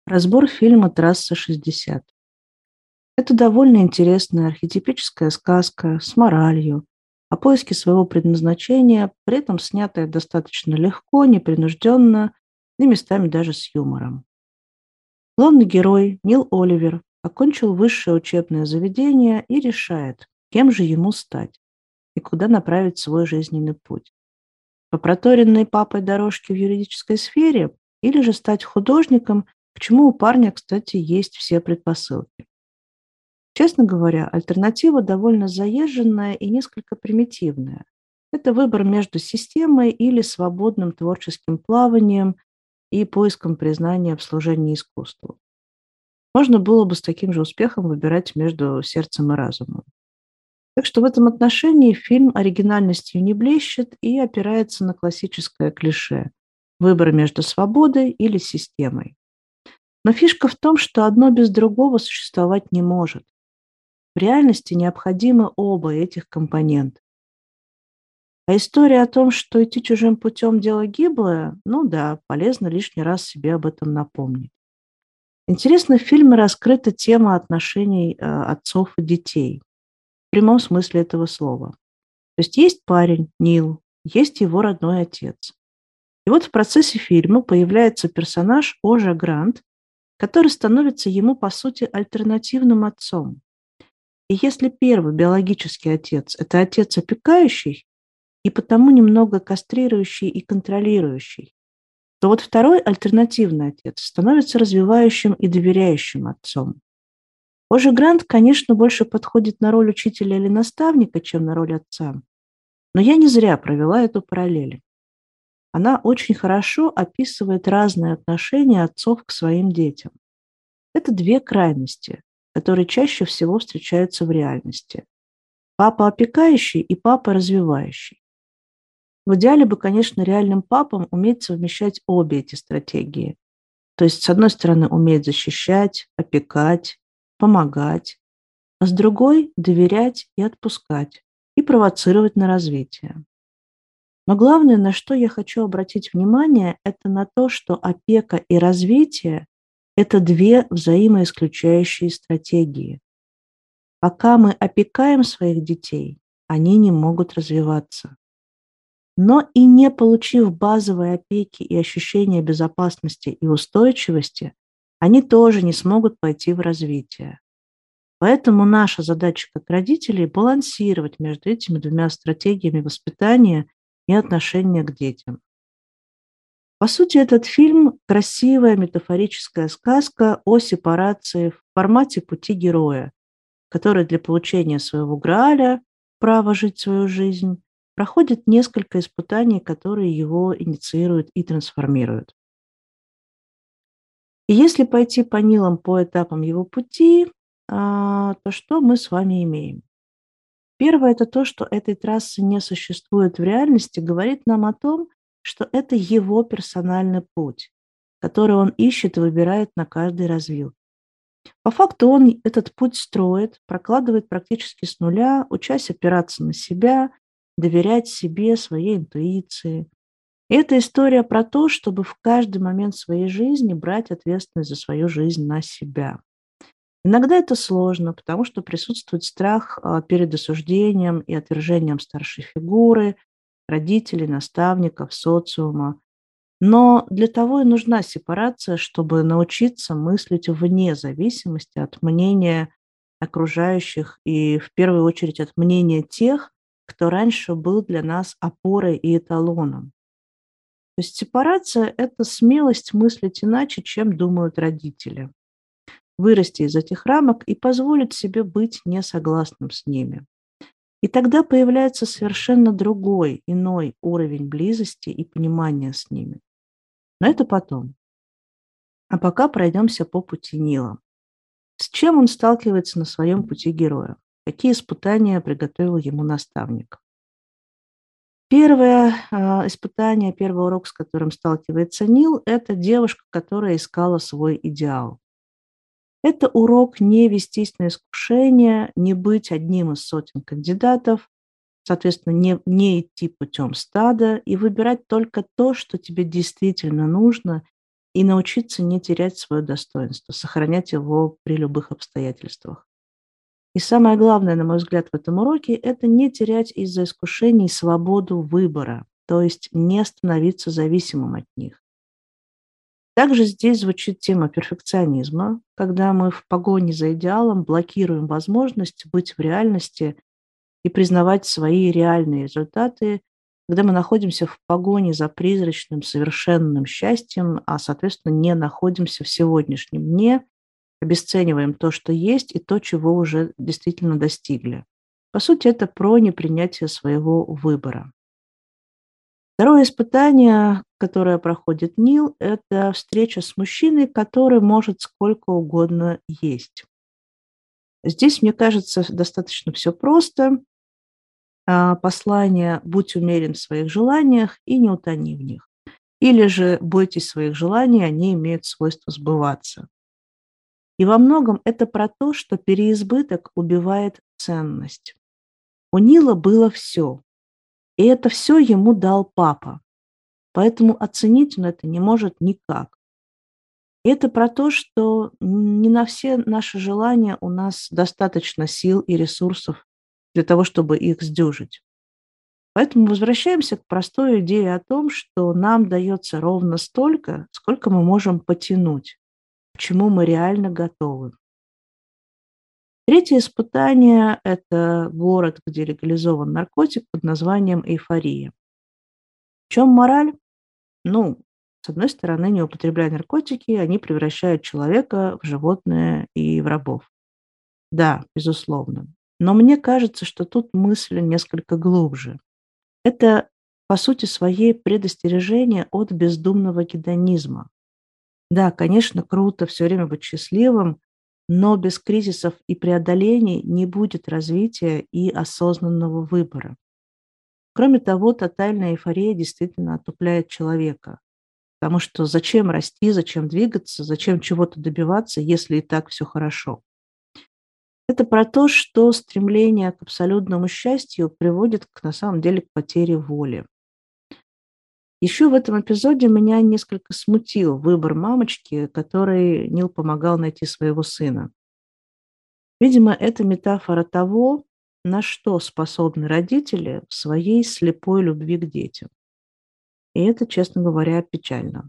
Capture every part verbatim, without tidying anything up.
Разбор фильма «Трасса-шестьдесят». Это довольно интересная архетипическая сказка с моралью о поиске своего предназначения, при этом снятая достаточно легко, непринужденно и местами даже с юмором. Главный герой Нил Оливер окончил высшее учебное заведение и решает, кем же ему стать и куда направить свой жизненный путь. По проторенной папой дорожке в юридической сфере или же стать художником, к чему у парня, кстати, есть все предпосылки. Честно говоря, альтернатива довольно заезженная и несколько примитивная. Это выбор между системой или свободным творческим плаванием и поиском признания в служении искусству. Можно было бы с таким же успехом выбирать между сердцем и разумом. Так что в этом отношении фильм оригинальностью не блещет и опирается на классическое клише – выбор между свободой или системой. Но фишка в том, что одно без другого существовать не может. В реальности необходимы оба этих компонента. А история о том, что идти чужим путем – дело гиблое, ну да, полезно лишний раз себе об этом напомнить. Интересно, в фильме раскрыта тема отношений э, отцов и детей. В прямом смысле этого слова. То есть есть парень, Нил, есть его родной отец. И вот в процессе фильма появляется персонаж Ожа Грант, который становится ему, по сути, альтернативным отцом. И если первый биологический отец – это отец опекающий и потому немного кастрирующий и контролирующий, то вот второй альтернативный отец становится развивающим и доверяющим отцом. Ожа Грант, конечно, больше подходит на роль учителя или наставника, чем на роль отца, но я не зря провела эту параллель. Она очень хорошо описывает разные отношения отцов к своим детям. Это две крайности, которые чаще всего встречаются в реальности. Папа опекающий и папа развивающий. В идеале бы, конечно, реальным папам уметь совмещать обе эти стратегии. То есть, с одной стороны, уметь защищать, опекать, помогать, а с другой – доверять и отпускать, и провоцировать на развитие. Но главное, на что я хочу обратить внимание, это на то, что опека и развитие – это две взаимоисключающие стратегии. Пока мы опекаем своих детей, они не могут развиваться. Но и не получив базовой опеки и ощущения безопасности и устойчивости, они тоже не смогут пойти в развитие. Поэтому наша задача как родителей – балансировать между этими двумя стратегиями воспитания и отношения к детям. По сути, этот фильм – красивая метафорическая сказка о сепарации в формате пути героя, который для получения своего Грааля, права жить свою жизнь, проходит несколько испытаний, которые его инициируют и трансформируют. И если пойти по Нилам по этапам его пути, а, то что мы с вами имеем? Первое – это то, что этой трассы не существует в реальности, говорит нам о том, что это его персональный путь, который он ищет и выбирает на каждой развилке. По факту он этот путь строит, прокладывает практически с нуля, учась опираться на себя, доверять себе, своей интуиции. И это история про то, чтобы в каждый момент своей жизни брать ответственность за свою жизнь на себя. Иногда это сложно, потому что присутствует страх перед осуждением и отвержением старшей фигуры, родителей, наставников, социума. Но для того и нужна сепарация, чтобы научиться мыслить вне зависимости от мнения окружающих и в первую очередь от мнения тех, кто раньше был для нас опорой и эталоном. То есть сепарация – это смелость мыслить иначе, чем думают родители. Вырасти из этих рамок и позволить себе быть несогласным с ними. И тогда появляется совершенно другой, иной уровень близости и понимания с ними. Но это потом. А пока пройдемся по пути Нила. С чем он сталкивается на своем пути героя? Какие испытания приготовил ему наставник? Первое э, испытание, первый урок, с которым сталкивается Нил, это девушка, которая искала свой идеал. Это урок не вестись на искушение, не быть одним из сотен кандидатов, соответственно, не, не идти путем стада и выбирать только то, что тебе действительно нужно, и научиться не терять свое достоинство, сохранять его при любых обстоятельствах. И самое главное, на мой взгляд, в этом уроке – это не терять из-за искушений свободу выбора, то есть не становиться зависимым от них. Также здесь звучит тема перфекционизма, когда мы в погоне за идеалом блокируем возможность быть в реальности и признавать свои реальные результаты, когда мы находимся в погоне за призрачным, совершенным счастьем, а, соответственно, не находимся в сегодняшнем дне, обесцениваем то, что есть, и то, чего уже действительно достигли. По сути, это про непринятие своего выбора. Второе испытание, которое проходит Нил, это встреча с мужчиной, который может сколько угодно есть. Здесь, мне кажется, достаточно все просто. А, Послание «Будь умерен в своих желаниях и не утони в них». Или же «Бойтесь своих желаний, они имеют свойство сбываться». И во многом это про то, что переизбыток убивает ценность. У Нила было все, и это все ему дал папа, поэтому оценить он это не может никак. И это про то, что не на все наши желания у нас достаточно сил и ресурсов для того, чтобы их сдюжить. Поэтому возвращаемся к простой идее о том, что нам дается ровно столько, сколько мы можем потянуть, к чему мы реально готовы. Третье испытание – это город, где легализован наркотик под названием эйфория. В чем мораль? Ну, с одной стороны, не употребляя наркотики, они превращают человека в животное и в рабов. Да, безусловно. Но мне кажется, что тут мысль несколько глубже. Это, по сути своей, предостережение от бездумного гедонизма. Да, конечно, круто все время быть счастливым, но без кризисов и преодолений не будет развития и осознанного выбора. Кроме того, тотальная эйфория действительно отупляет человека. Потому что зачем расти, зачем двигаться, зачем чего-то добиваться, если и так все хорошо. Это про то, что стремление к абсолютному счастью приводит, к, на самом деле, к потере воли. Еще в этом эпизоде меня несколько смутил выбор мамочки, которой Нил помогал найти своего сына. Видимо, это метафора того, на что способны родители в своей слепой любви к детям. И это, честно говоря, печально.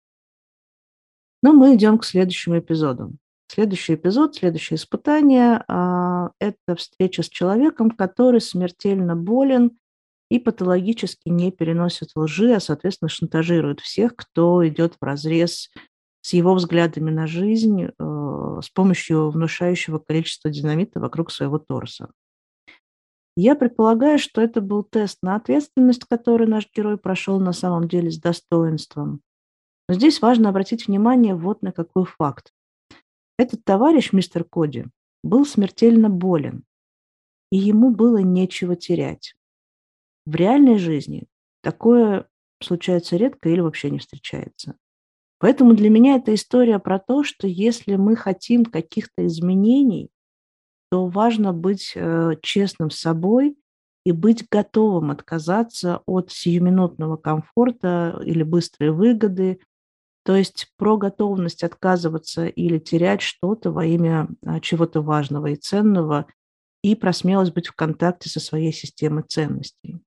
Но мы идем к следующему эпизоду. Следующий эпизод, следующее испытание а, – это встреча с человеком, который смертельно болен и патологически не переносит лжи, а, соответственно, шантажирует всех, кто идет вразрез с его взглядами на жизнь э, с помощью внушающего количества динамита вокруг своего торса. Я предполагаю, что это был тест на ответственность, который наш герой прошел на самом деле с достоинством. Но здесь важно обратить внимание вот на какой факт. Этот товарищ, мистер Коди, был смертельно болен, и ему было нечего терять. В реальной жизни такое случается редко или вообще не встречается. Поэтому для меня это история про то, что если мы хотим каких-то изменений, то важно быть э, честным с собой и быть готовым отказаться от сиюминутного комфорта или быстрой выгоды, то есть про готовность отказываться или терять что-то во имя а, чего-то важного и ценного, и про смелость быть в контакте со своей системой ценностей.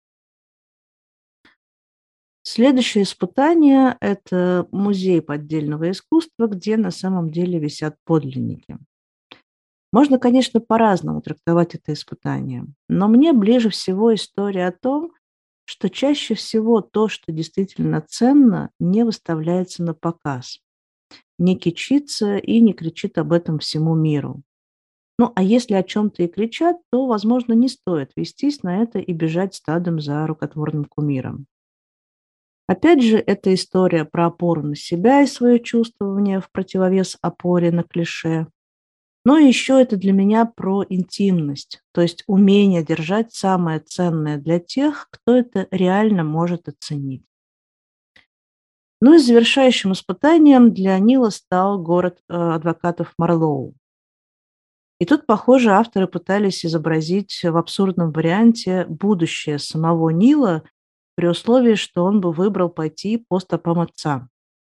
Следующее испытание – это музей поддельного искусства, где на самом деле висят подлинники. Можно, конечно, по-разному трактовать это испытание, но мне ближе всего история о том, что чаще всего то, что действительно ценно, не выставляется на показ, не кичится и не кричит об этом всему миру. Ну, а если о чем-то и кричат, то, возможно, не стоит вестись на это и бежать стадом за рукотворным кумиром. Опять же, это история про опору на себя и свое чувствование в противовес опоре на клише. Но еще это для меня про интимность, то есть умение держать самое ценное для тех, кто это реально может оценить. Ну и завершающим испытанием для Нила стал город э, адвокатов Марлоу. И тут, похоже, авторы пытались изобразить в абсурдном варианте будущее самого Нила при условии, что он бы выбрал пойти по стопам отца.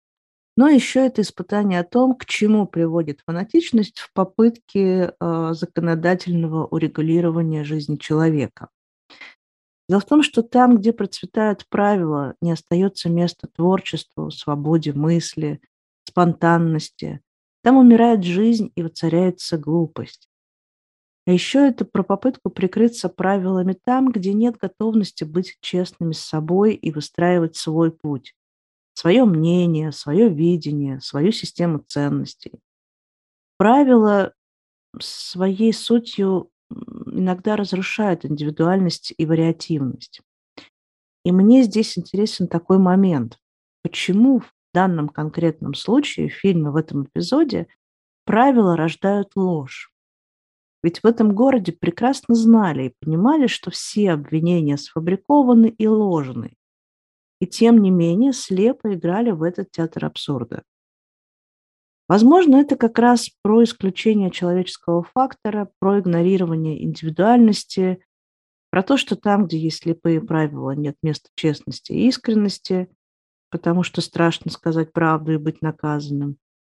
Но еще это испытание о том, к чему приводит фанатичность в попытке э, законодательного урегулирования жизни человека. Дело в том, что там, где процветают правила, не остается места творчеству, свободе мысли, спонтанности. Там умирает жизнь и воцаряется глупость. А еще это про попытку прикрыться правилами там, где нет готовности быть честными с собой и выстраивать свой путь, свое мнение, свое видение, свою систему ценностей. Правила своей сутью м, иногда разрушают индивидуальность и вариативность. И мне здесь интересен такой момент. Почему в данном конкретном случае, в фильме, в этом эпизоде, правила рождают ложь? Ведь в этом городе прекрасно знали и понимали, что все обвинения сфабрикованы и ложны. И тем не менее слепо играли в этот театр абсурда. Возможно, это как раз про исключение человеческого фактора, про игнорирование индивидуальности, про то, что там, где есть слепые правила, нет места честности и искренности, потому что страшно сказать правду и быть наказанным.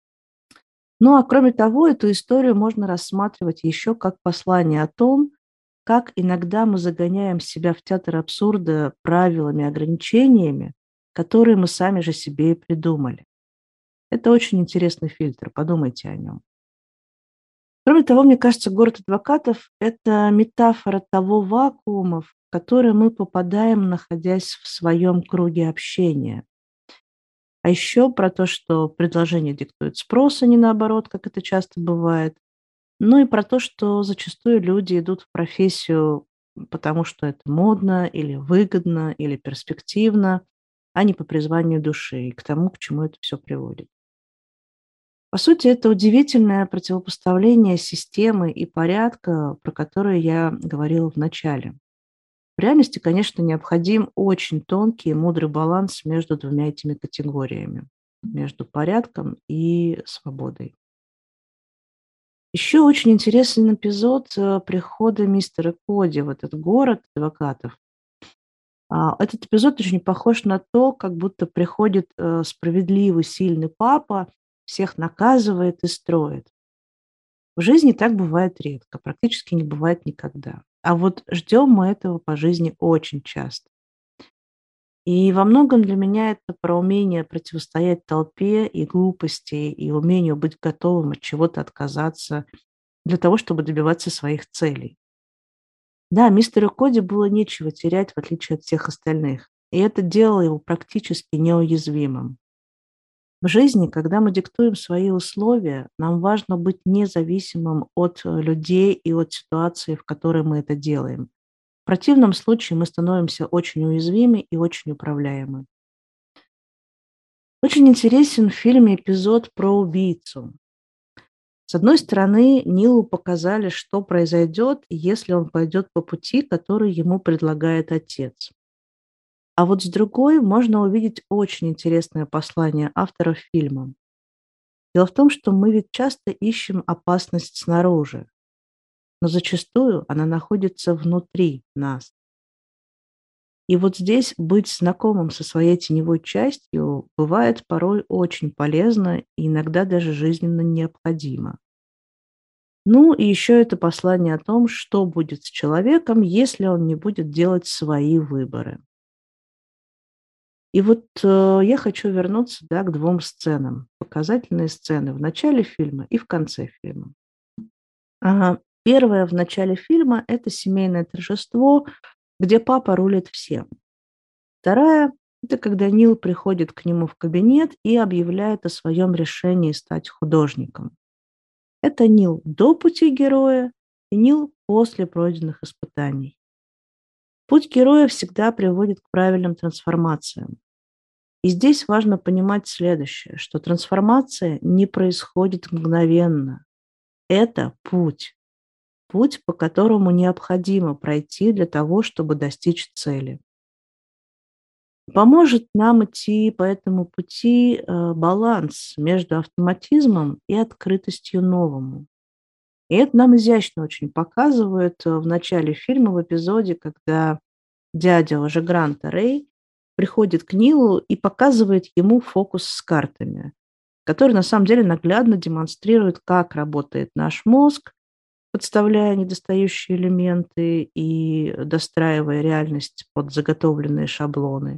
Ну а кроме того, эту историю можно рассматривать еще как послание о том, как иногда мы загоняем себя в театр абсурда правилами, ограничениями, которые мы сами же себе и придумали. Это очень интересный фильтр, подумайте о нем. Кроме того, мне кажется, «Город адвокатов» — это метафора того вакуума, в который мы попадаем, находясь в своем круге общения. А еще про то, что предложение диктует спрос, а не наоборот, как это часто бывает. Ну и про то, что зачастую люди идут в профессию, потому что это модно или выгодно, или перспективно, а не по призванию души и к тому, к чему это все приводит. По сути, это удивительное противопоставление системы и порядка, про которые я говорила в начале. В реальности, конечно, необходим очень тонкий и мудрый баланс между двумя этими категориями, между порядком и свободой. Еще очень интересный эпизод э, прихода мистера Коди в этот город адвокатов. А, Этот эпизод очень похож на то, как будто приходит э, справедливый, сильный папа, всех наказывает и строит. В жизни так бывает редко, практически не бывает никогда. А вот ждем мы этого по жизни очень часто. И во многом для меня это про умение противостоять толпе и глупости, и умению быть готовым от чего-то отказаться для того, чтобы добиваться своих целей. Да, мистеру Коди было нечего терять, в отличие от всех остальных, и это делало его практически неуязвимым. В жизни, когда мы диктуем свои условия, нам важно быть независимым от э, людей и от ситуации, в которой мы это делаем. В противном случае мы становимся очень уязвимы и очень управляемы. Очень интересен в фильме эпизод про убийцу. С одной стороны, Нилу показали, что произойдет, если он пойдет по пути, который ему предлагает отец. А вот с другой можно увидеть очень интересное послание авторов фильма. Дело в том, что мы ведь часто ищем опасность снаружи, но зачастую она находится внутри нас. И вот здесь быть знакомым со своей теневой частью бывает порой очень полезно и иногда даже жизненно необходимо. Ну и еще это послание о том, что будет с человеком, если он не будет делать свои выборы. И вот э, я хочу вернуться, да, к двум сценам. Показательные сцены в начале фильма и в конце фильма. Ага. Первое в начале фильма — это семейное торжество, где папа рулит всем. Вторая — это когда Нил приходит к нему в кабинет и объявляет о своем решении стать художником. Это Нил до пути героя и Нил после пройденных испытаний. Путь героя всегда приводит к правильным трансформациям. И здесь важно понимать следующее, что трансформация не происходит мгновенно. Это путь. Путь, по которому необходимо пройти для того, чтобы достичь цели. Поможет нам идти по этому пути э, баланс между автоматизмом и открытостью новому. И это нам изящно очень показывают э, в начале фильма, в эпизоде, когда дядя уже Гранта Рэй приходит к Нилу и показывает ему фокус с картами. который на самом деле наглядно демонстрирует, как работает наш мозг, подставляя недостающие элементы и достраивая реальность под заготовленные шаблоны.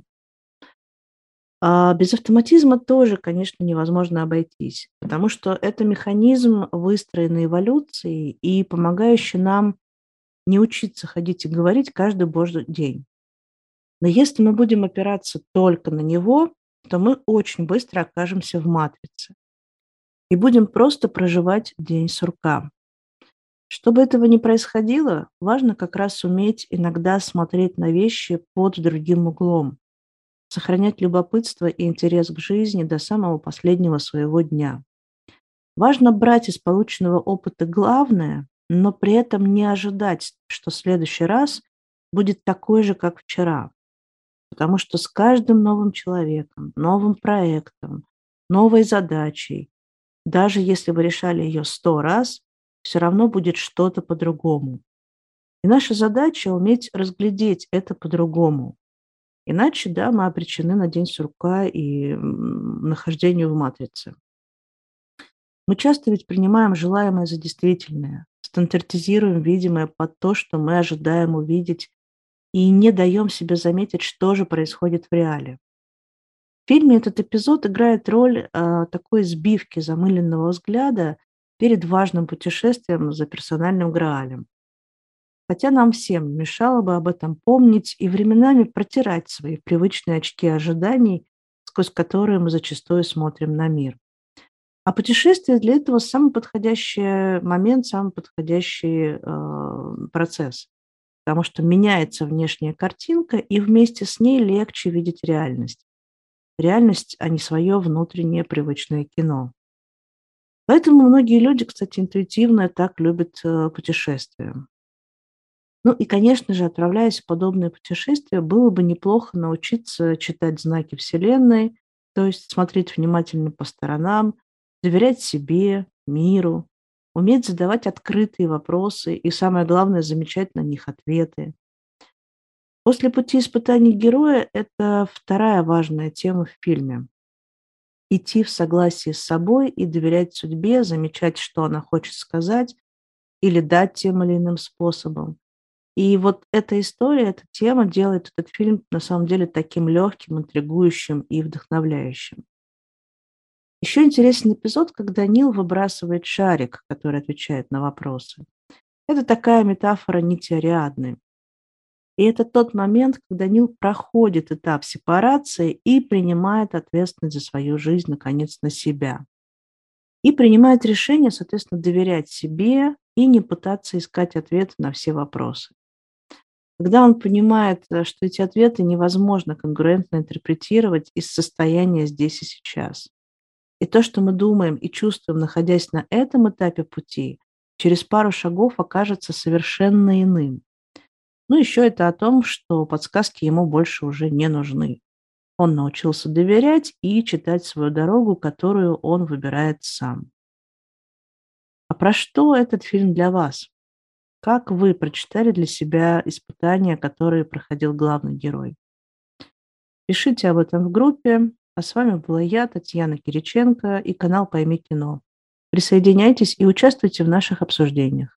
А без автоматизма тоже, конечно, невозможно обойтись, потому что это механизм, выстроенный эволюцией и помогающий нам не учиться ходить и говорить каждый божий день. Но если мы будем опираться только на него, то мы очень быстро окажемся в матрице и будем просто проживать день сурка. Чтобы этого не происходило, важно как раз уметь иногда смотреть на вещи под другим углом, сохранять любопытство и интерес к жизни до самого последнего своего дня. Важно брать из полученного опыта главное, но при этом не ожидать, что следующий раз будет такой же, как вчера. Потому что с каждым новым человеком, новым проектом, новой задачей, даже если вы решали ее сто раз, все равно будет что-то по-другому. И наша задача — уметь разглядеть это по-другому. Иначе, да, мы обречены на день сурка и м, нахождению в матрице. Мы часто ведь принимаем желаемое за действительное, стандартизируем видимое под то, что мы ожидаем увидеть, и не даем себе заметить, что же происходит в реале. В фильме этот эпизод играет роль а, такой сбивки замыленного взгляда перед важным путешествием за персональным Граалем. Хотя нам всем не мешало бы об этом помнить и временами протирать свои привычные очки ожиданий, сквозь которые мы зачастую смотрим на мир. А путешествие для этого самый подходящий момент, самый подходящий э, процесс, потому что меняется внешняя картинка, и вместе с ней легче видеть реальность. Реальность, а не свое внутреннее привычное кино. Поэтому многие люди, кстати, интуитивно так любят э, путешествия. Ну и, конечно же, отправляясь в подобные путешествия, было бы неплохо научиться читать знаки Вселенной, то есть смотреть внимательно по сторонам, доверять себе, миру, уметь задавать открытые вопросы и, самое главное, замечать на них ответы. После пути испытаний героя — это вторая важная тема в фильме. Идти в согласии с собой и доверять судьбе, замечать, что она хочет сказать или дать тем или иным способом. И вот эта история, эта тема делает этот фильм на самом деле таким легким, интригующим и вдохновляющим. Еще интересный эпизод, когда Нил выбрасывает шарик, который отвечает на вопросы. Это такая метафора нити Ариадны. И это тот момент, когда Нил проходит этап сепарации и принимает ответственность за свою жизнь, наконец, на себя. И принимает решение, соответственно, доверять себе и не пытаться искать ответы на все вопросы. Когда он понимает, э, что эти ответы невозможно конгруентно интерпретировать из состояния здесь и сейчас. И то, что мы думаем и чувствуем, находясь на этом этапе пути, через пару шагов окажется совершенно иным. Ну, еще это о том, что подсказки ему больше уже не нужны. Он научился доверять и читать свою дорогу, которую он выбирает сам. А про что этот фильм для вас? Как вы прочитали для себя испытания, которые проходил главный герой? Пишите об этом в группе. А с вами была я, Татьяна Кириченко, и канал «Пойми кино». Присоединяйтесь и участвуйте в наших обсуждениях.